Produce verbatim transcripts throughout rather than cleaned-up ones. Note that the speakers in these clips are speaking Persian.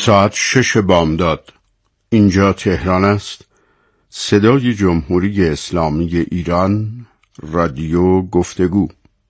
ساعت شش بامداد. اینجا تهران است. صدای جمهوری اسلامی ایران، رادیو گفتگو.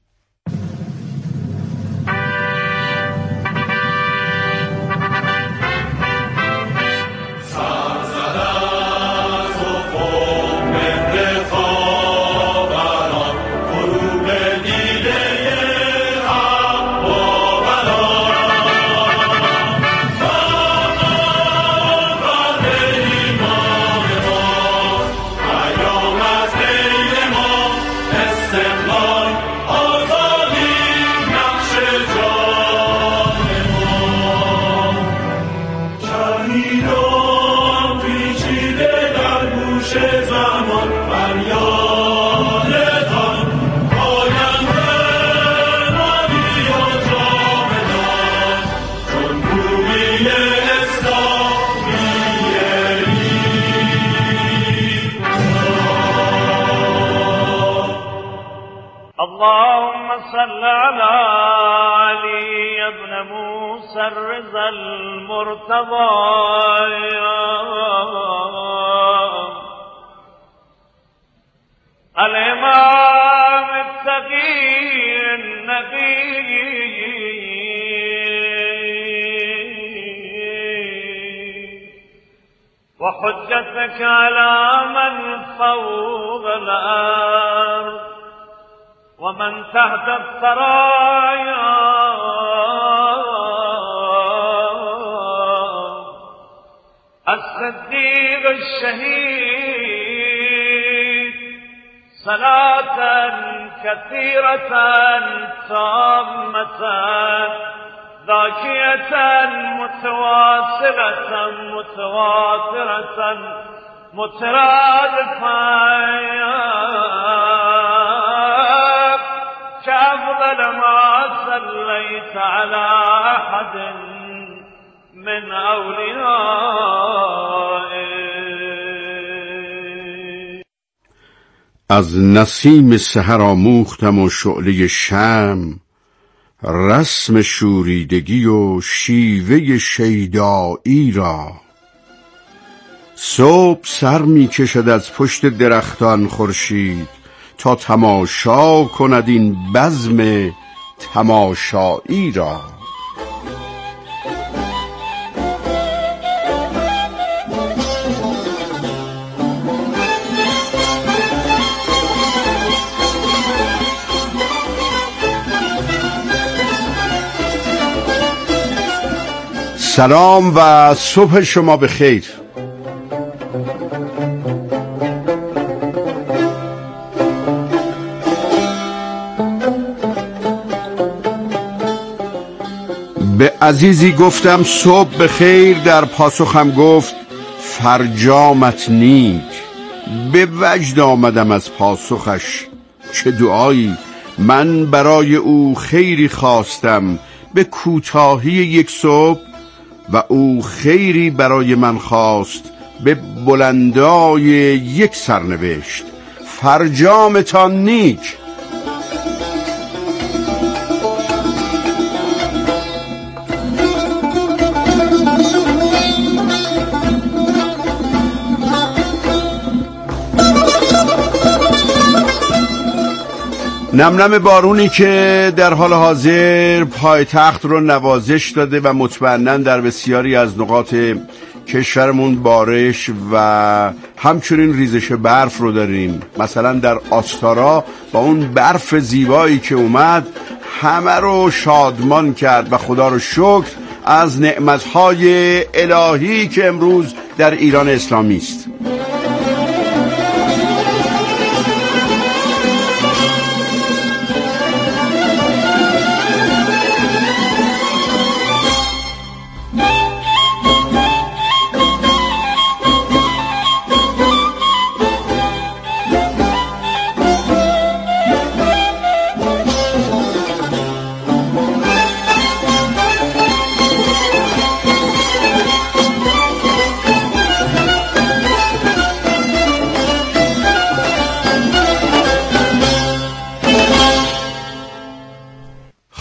اللهم صل على علي بن موسى الرضا المرتضى الإمام التقي النبي وحجتك على من فوق الأرض ومن تحت الثرايا الصديق الشهيد صلاة كثيرة تامة ذاكية متواصلة متواترة مترادفة كأفضل ما صليت على أحد من أوليائك. از نسیم سحر آموختم و شعله شمع، رسم شوریدگی و شیوه شیدایی را. صبح سر می کشد از پشت درختان خورشید تا تماشا کند این بزم تماشایی را. سلام و صبح شما بخیر. به عزیزی گفتم صبح بخیر، در پاسخم گفت فرجامت نیک. به وجد آمدم از پاسخش، چه دعایی. من برای او خیری خواستم به کوتاهی یک صبح و او خیری برای من خواست به بلندای یک سرنوشت. فرجامتان نیک. نم نم بارونی که در حال حاضر پایتخت رو نوازش داده و مطمئناً در بسیاری از نقاط کشورمون بارش و همچنین ریزش برف رو داریم. مثلا در آستارا با اون برف زیبایی که اومد همه رو شادمان کرد و خدا رو شکر از نعمتهای الهی که امروز در ایران اسلامی است.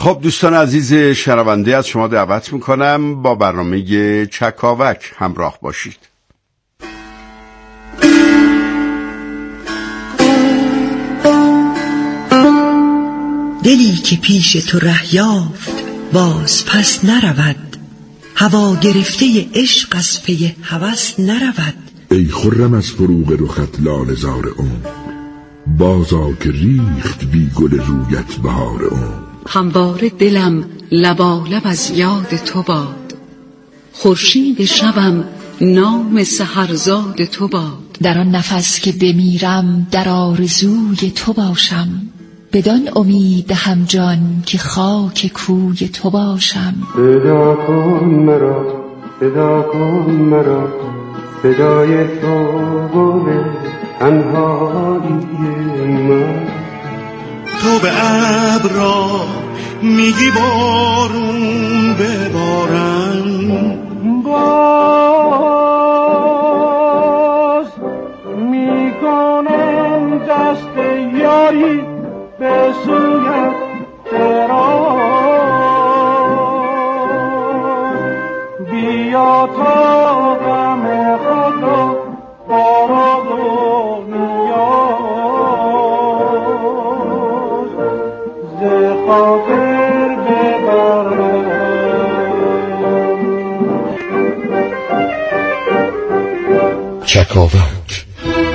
خب دوستان عزیز شنونده، از شما دعوت میکنم با برنامه چکاوک همراه باشید. دلی که پیش تو ره یافت باز پس نرود، هوا گرفته عشق از پی هوس نرود. ای خرم از فروغ رخت لاله زار عمر، بازا که ریخت بی گل رویت بهار عمر. همواره دلم لبالب از یاد تو باد، خورشید شبم نام سحرزاد تو باد. در آن نفس که بمیرم در آرزوی تو باشم، بدان امید دهم جان که خاک کوی تو باشم. صدا کن مرا، صدا کن مرا، صدای تو گل تنهایی من. تو به ابرا میگی بارون ببارم، باز میکنم دست یاری به سویت دراز. بیا تا غم خود را بارد و نیاز ز خاطر ببرم. چکاوک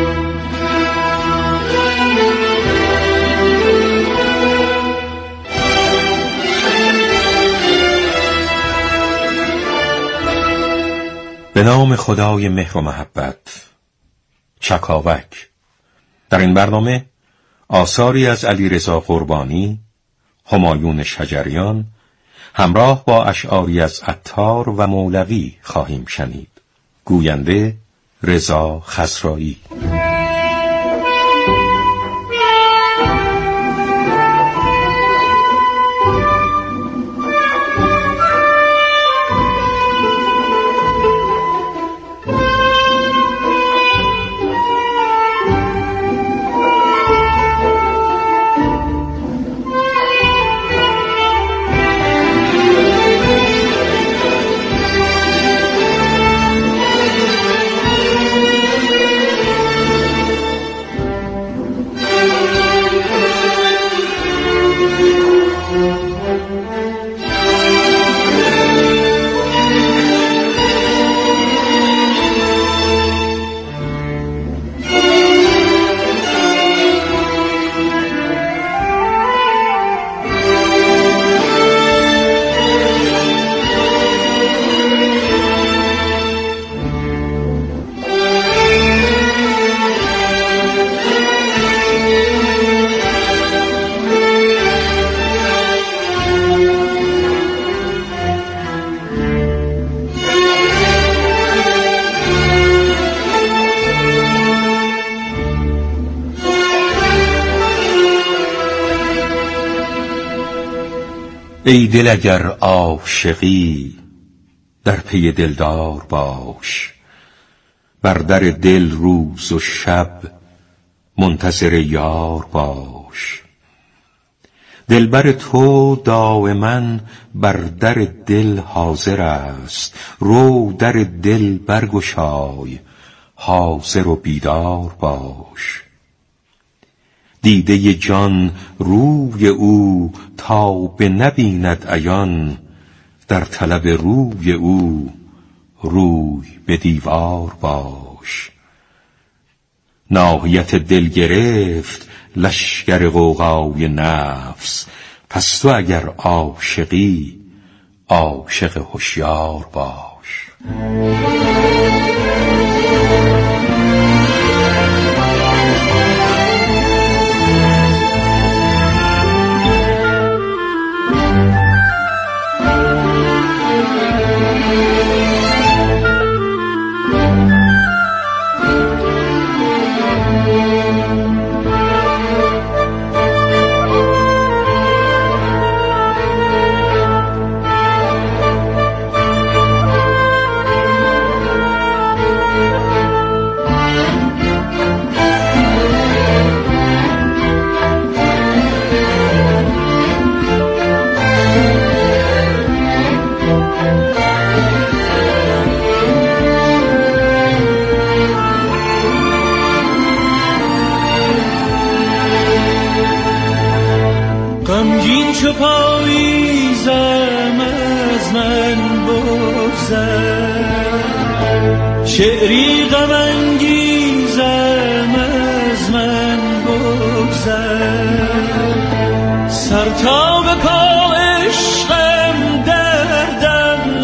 به نام خدای مهر و محبت. چکاوک. در این برنامه آثاری از علیرضا قربانی، همایون شجریان همراه با اشعاری از عطار و مولوی خواهیم شنید. گوینده رضا خضرایی. ای دل اگر عاشقی در پی دلدار باش، بر در دل روز و شب منتظر یار باش. دلبر تو دائما بر در دل حاضر است، رو در دل برگشای حاضر و بیدار باش. دیده جان روی او تا به نبیند عیان، در طلب روی او روی به دیوار باش. ناحیت دل گرفت لشکر غوغای نفس، پس تو اگر عاشقی عاشق هوشیار باش. غمگین چو پاییزم از من بگذر، شعری غم انگیزم از من بگذر، سر تا به پا عشقم دردم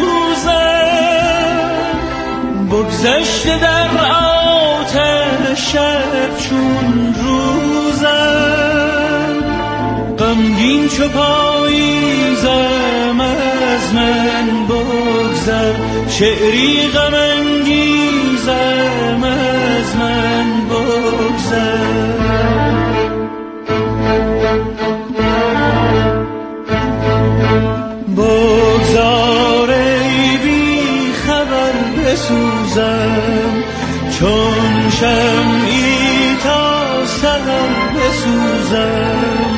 سوزم، بگذشته در آتش شب چون روزم، غمگین چو پاییزم از من بگذر، شعری غم انگیزم از من بگذر. بگذار ای بی خبر بسوزم، چون شمعی تا سحر بسوزم،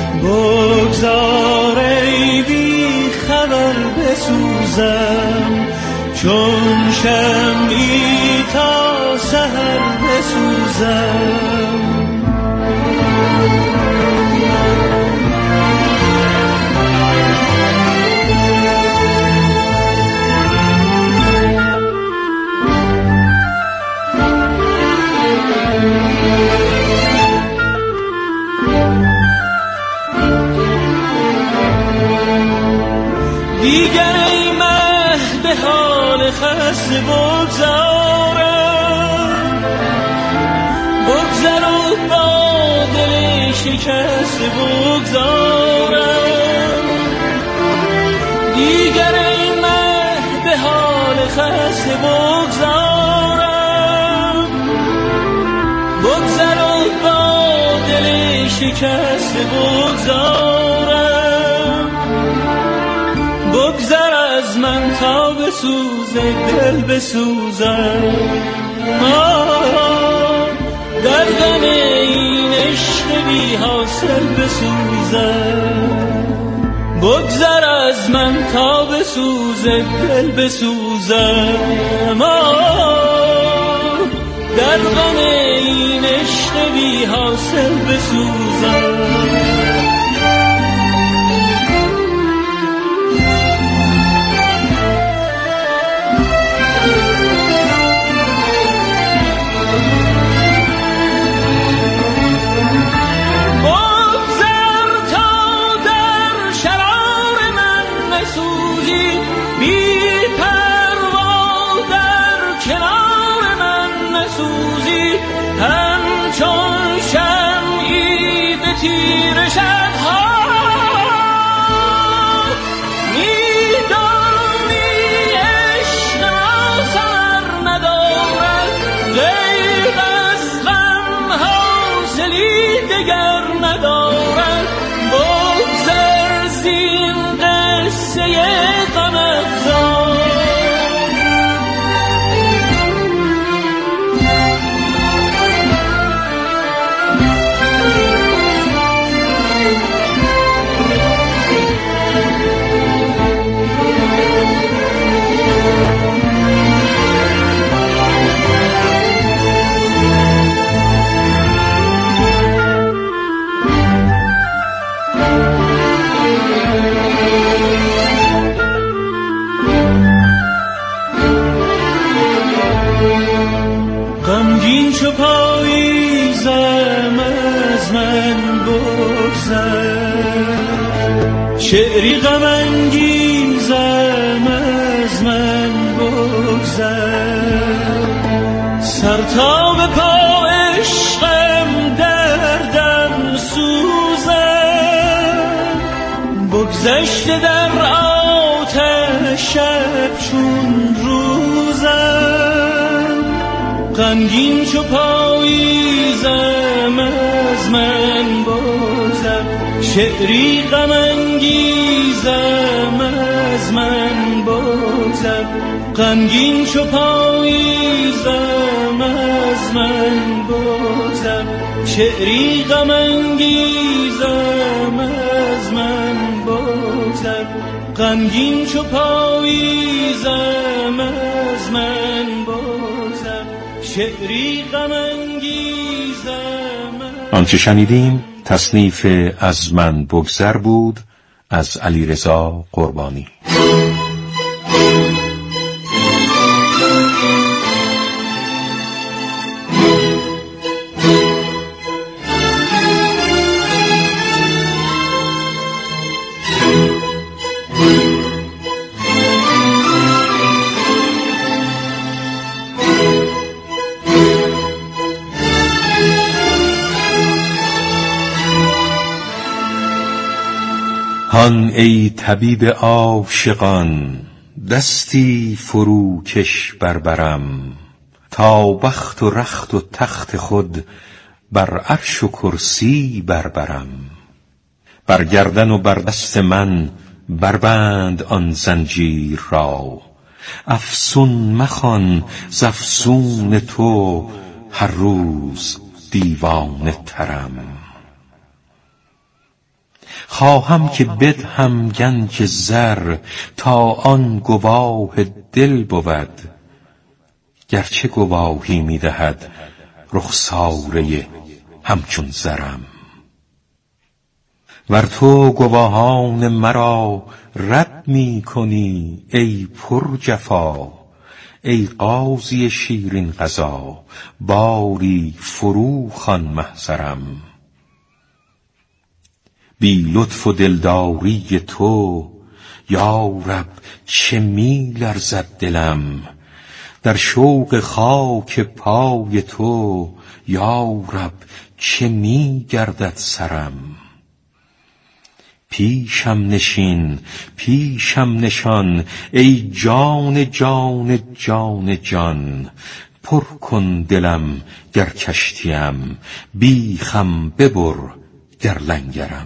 بگذار ای بی خبر بسوزم، چون شمعی تا سحر بسوزم. دیگر ای مه به حال خسته بگذارم، بگذر و با دل شکسته بگذارم، دیگر ای مه به حال خسته بگذارم، بگذر و با دل شکسته بگذارم، بگذر از من تا بسوزه دل بسوزم، در غم این عشق بی حاصل بسوزم، بگذر از من تا بسوزه دل بسوزم، در غم این عشق بی حاصل بسوزم. تیر شب‌ها می‌دانی عشق را ثمر ندارد، غیر از غم حاصلی دگر ندارد، بگذر زین قصه غم افزار. غمگین چو پاییزم از من بگذر، شعری غم انگیزم از من بگذر، سر تا به پا عشقم دردم سوزم، بگذشته در آتش شب چون روزم، غمگین چو پاییزم از من بگذر، شعری غم انگیزم از من بگذر، غمگین چو پاییزم از من بگذر، شعری غم انگیزم از من بگذر، غمگین چو پاییزم از من بگذر، شعری غم انگیزم. آنچه شنیدیم تصنیف از من بگذر بود از علیرضا قربانی. هان ای طبیب عاشقان، دستی فروکش بربرم، تا بخت و رخت و تخت خود بر عرش و کرسی بربرم. بر گردن و بر دست من بربند آن زنجیر را، افسون مخوان ز افسون تو هر روز دیوانه ترم. خواهم که بدهم گنج زر، تا آن گواه دل بود، گرچه گواهی می دهد رخساره همچون زرم. ور تو گواهان مرا رد می کنی ای پر جفا، ای قاضی شیرین قضا باری فرو خوان محضرم. بی لطف و دلداری تو یا رب چه می لرزد دلم، در شوق خاک پای تو یا رب چه می گردد سرم. پیشم نشین پیشم نشان ای جان جان جان جان، پر کن دلم گر کشتیم، بیخم ببر گر لنگرم.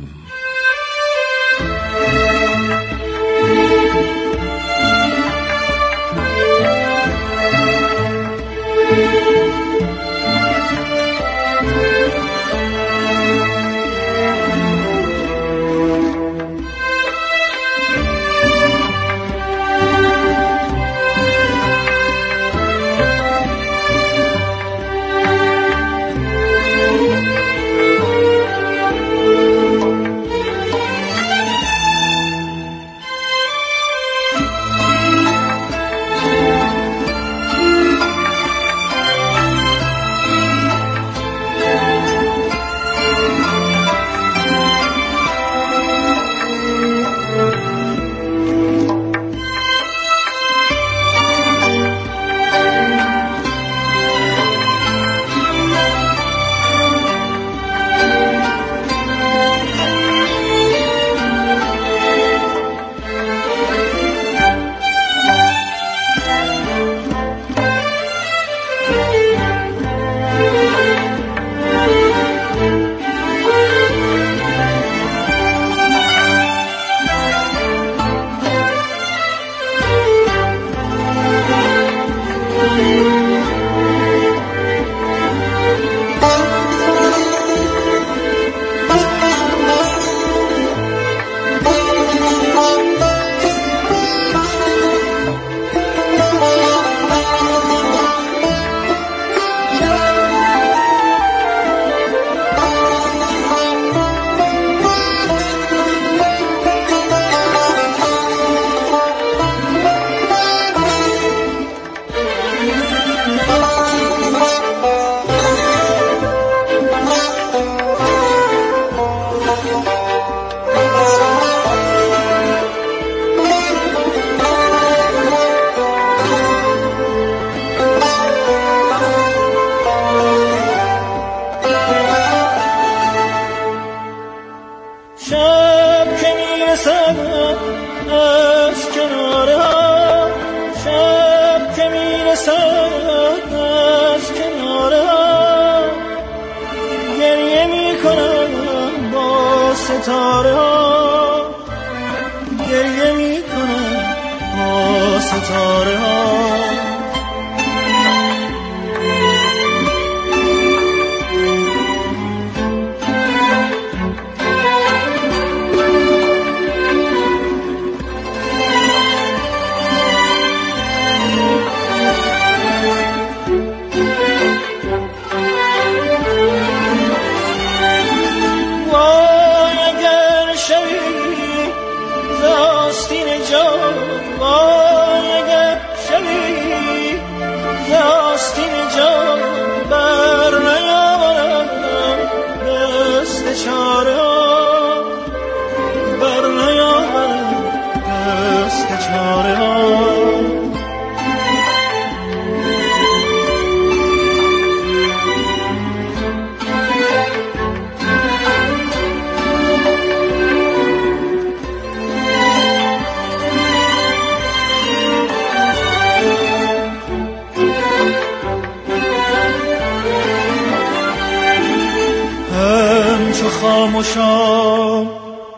خاموشم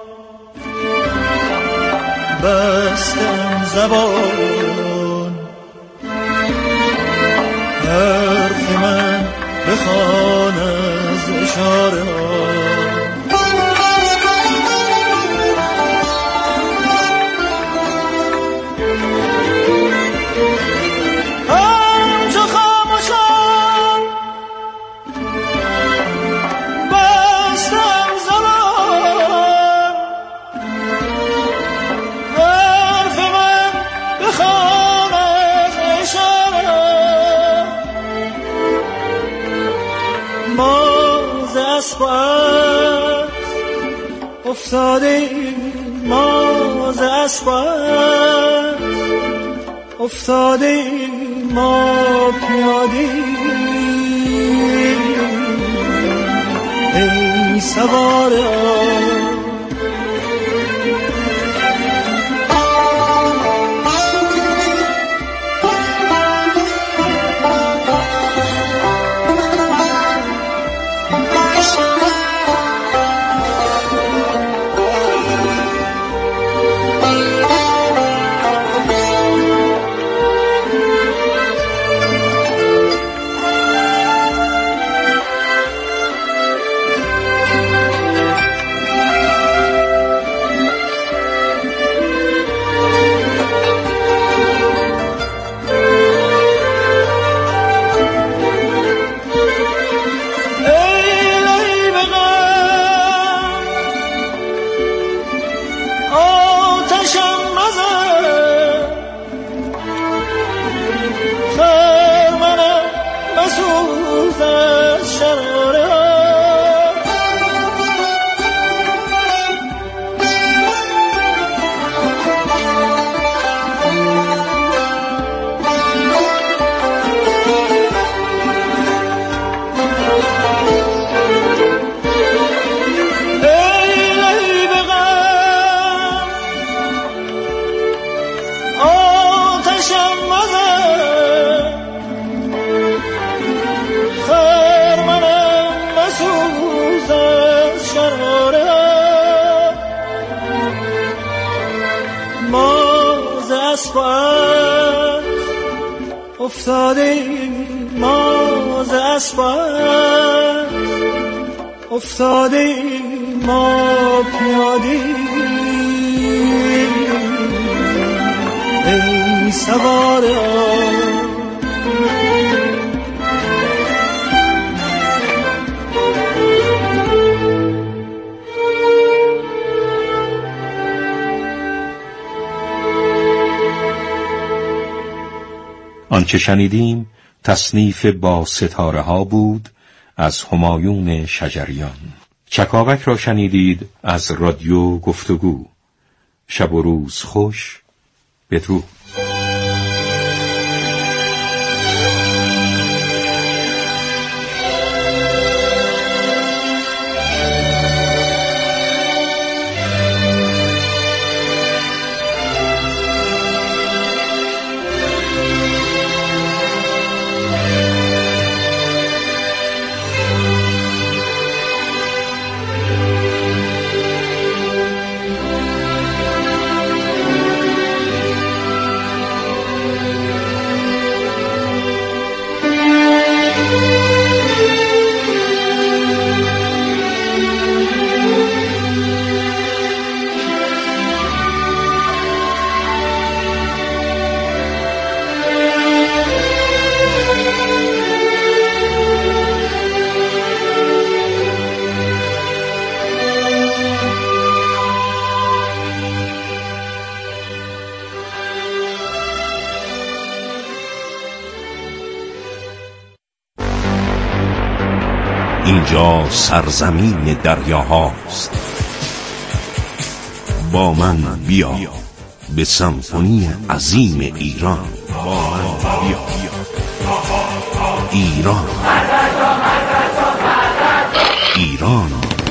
بستم زبان، حرف من بخوان از اشاره همچو خاموشم بستم زبان، حرف من بخوان از اشاره ما ز اسب افتاده، ما ز اسب افتاده، ما پیاده ای سواره افتاده، ما ز اسب افتاده، ما پیاده ای سواره آنچه شنیدیم تصنیف با ستاره ها بود از همایون شجریان. چکاوک را شنیدید از رادیو گفتگو. شب و روز خوش. بدرود. اینجا سرزمین دریاهاست. با من بیا به سمفونی عظیم ایران. با من بیا ایران ایران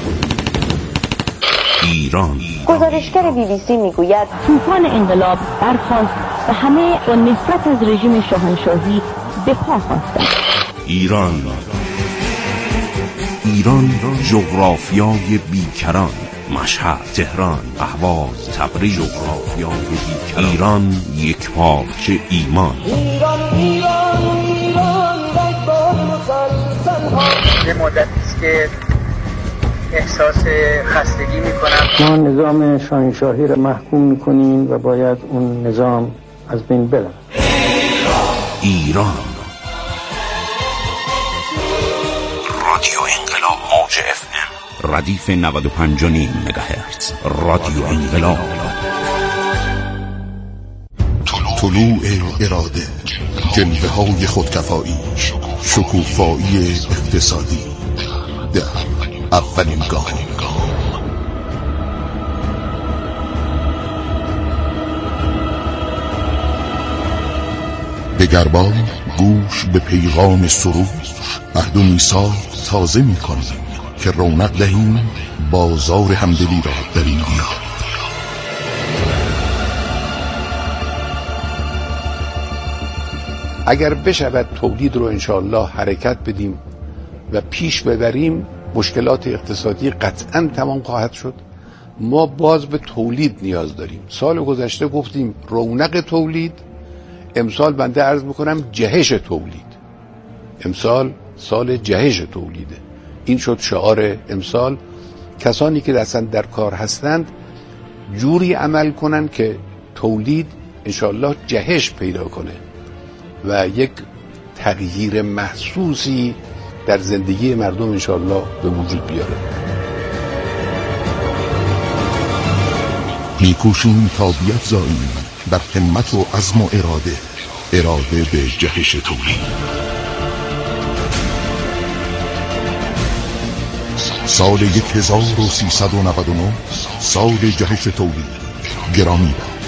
ایران. گزارشگر بی بی سی میگوید طوفان انقلاب برخاست و همه با نفرت از رژیم شاهنشاهی به پا خواستند. ایران ایران جغرافیای بیکران، مشهد، تهران، اهواز، تبریز، جغرافیای بیکران. ایران یک پارچه ایمان. ایران ایران ایران رگبار مسلسل. یه مدتی است که احساس خستگی میکنم. ما نظام شاهنشاهی را محکوم میکنیم و باید اون نظام از بین بره. ایران. رادیو انقلاب موج اف ام ردیف نود و پنج و نیم مگاهرتز. رادیو انقلاب. طلوع اراده، جلوه های خودکفایی، شکوفایی اقتصادی در اولین گام. دگربار گوش به پیغام سرود، عهد و میثاق تازه می کنیم که رونق دهیم بازار همدلی را در این دیار. اگر بشود تولید رو انشاءالله حرکت بدیم و پیش ببریم، مشکلات اقتصادی قطعاً تمام خواهد شد. ما باز به تولید نیاز داریم. سال گذشته گفتیم رونق تولید، امسال بنده عرض میکنم جهش تولید. امسال سال جهش تولیده. این شد شعار امسال. کسانی که اصلا در کار هستند جوری عمل کنن که تولید انشاءالله جهش پیدا کنه و یک تغییر محسوسی در زندگی مردم انشاءالله به وجود بیاره. میکوشیم تا بیفزاییم در همت و عزم و اراده اراده به جهش تولید. سال یک هزار و سیصد و نود و نه سال جهش تولید. گرامی باد.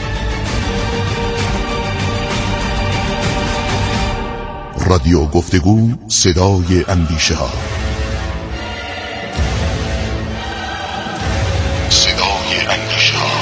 رادیو گفتگو، صدای اندیشه ها. صدای اندیشه ها.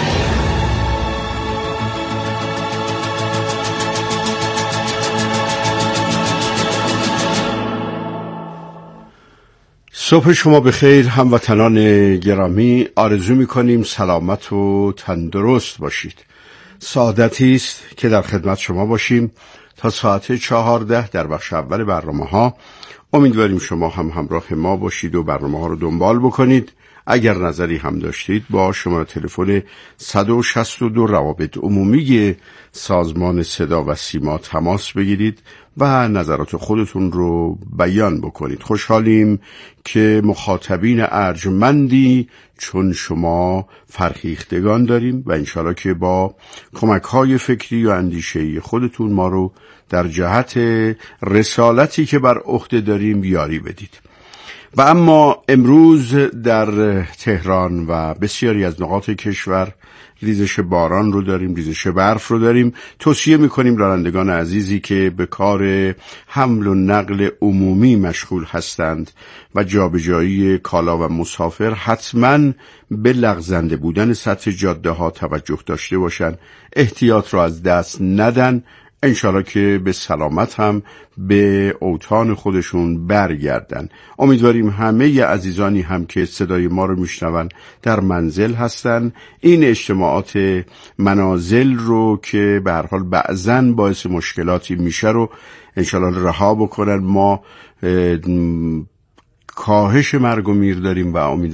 صبح شما بخیر هموطنان گرامی. آرزو می‌کنیم سلامت و تندرست باشید. سعادتی است که در خدمت شما باشیم تا ساعت چهارده در بخش اول برنامه ها. امیدواریم شما هم همراه ما باشید و برنامه ها رو دنبال بکنید. اگر نظری هم داشتید با شماره تلفن صد و شصت و دو روابط عمومی سازمان صدا و سیما تماس بگیرید و نظرات خودتون رو بیان بکنید. خوشحالیم که مخاطبین ارجمندی چون شما فرهیختگان داریم و انشالله که با کمک‌های فکری و اندیشه‌ای خودتون ما رو در جهت رسالتی که بر عهده داریم یاری بدید. و اما امروز در تهران و بسیاری از نقاط کشور ریزش باران رو داریم، ریزش برف رو داریم. توصیه میکنیم رانندگان عزیزی که به کار حمل و نقل عمومی مشغول هستند و جابجایی کالا و مسافر حتما به لغزنده بودن سطح جاده ها توجه داشته باشن، احتیاط رو از دست ندن، انشالله که به سلامت هم به اوطان خودشون برگردن. امیدواریم همه عزیزانی هم که صدای ما رو میشنون در منزل هستن این اجتماعات منازل رو که به هر حال بعضن باعث مشکلاتی میشه رو انشالله رها بکنن. ما کاهش مرگ و میر داریم و امید